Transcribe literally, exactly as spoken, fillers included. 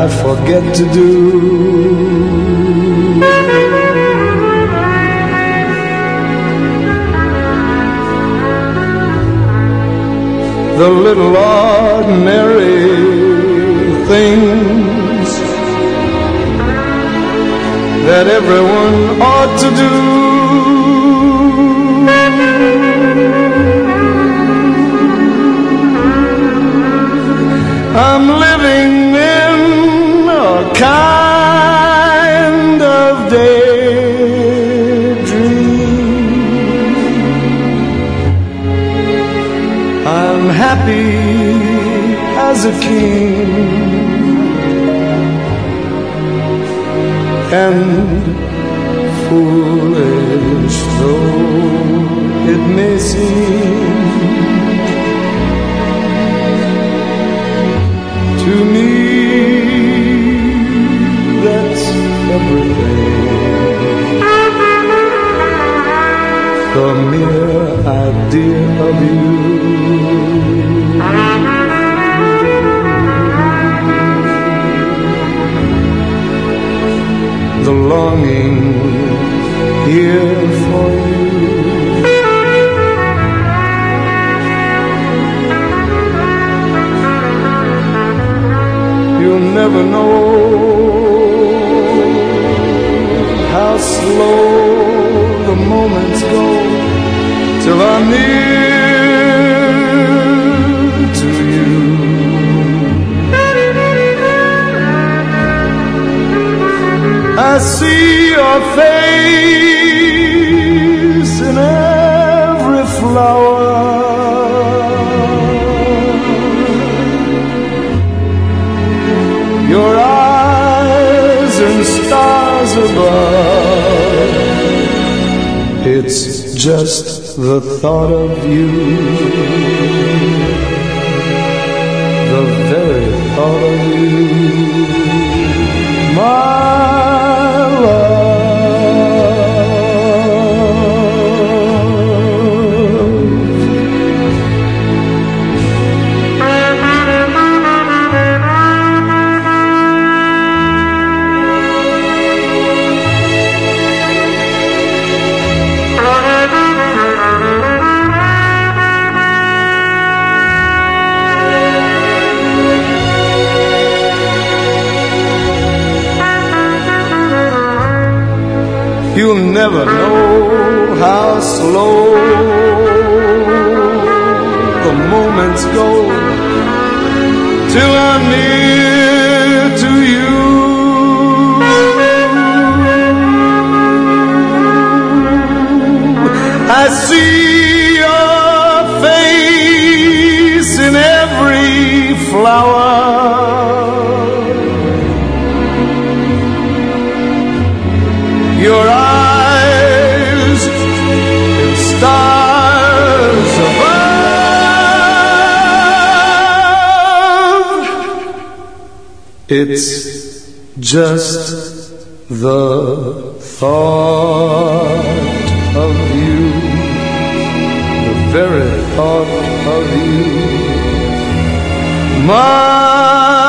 I forget to do. The little ordinary things that everyone ought to do. I'm living in a kind of daydream. I'm happy as a king, and foolish though it may seem to me, that's everything. The mere idea of you, the longing here for you. You'll never know how slow the moments go till I'm near to you. I see your face in every flower, your eyes and stars above. It's just the thought of you, the very thought of you, my love. You'll never know how slow the moments go till I'm near to you. I see your face in every flower, your eyes and stars above. It's just the thought of you, the very thought of you, my